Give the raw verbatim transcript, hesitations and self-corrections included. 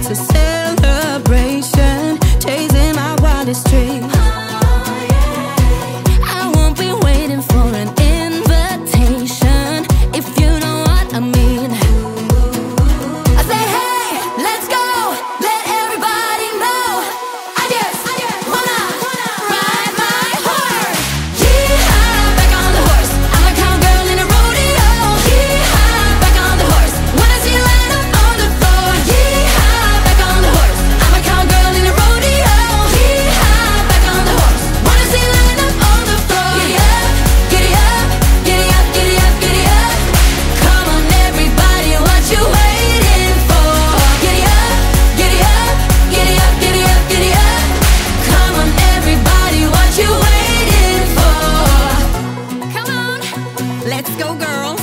it's a celebration, chasing my wildest dreams. I won't be waiting for an invitation, if you know what I mean. I say hey, let's go, let everybody know I just wanna ride my horse. Yeehaw, back on the horse, I'm a cowgirl in a rodeo. Yeehaw, back on the horse, wanna see you line up on the floor. Yeehaw, back on the horse, I'm a cowgirl in a rodeo. Yeehaw, back on the horse, wanna see you line up on the floor. Giddy up, giddy up, giddy up, giddy up, giddy up. Come on everybody, what you waiting for? Giddy up, giddy up, giddy up, giddy up, giddy up. Come on everybody, what you waiting for? Come on, let's go girls.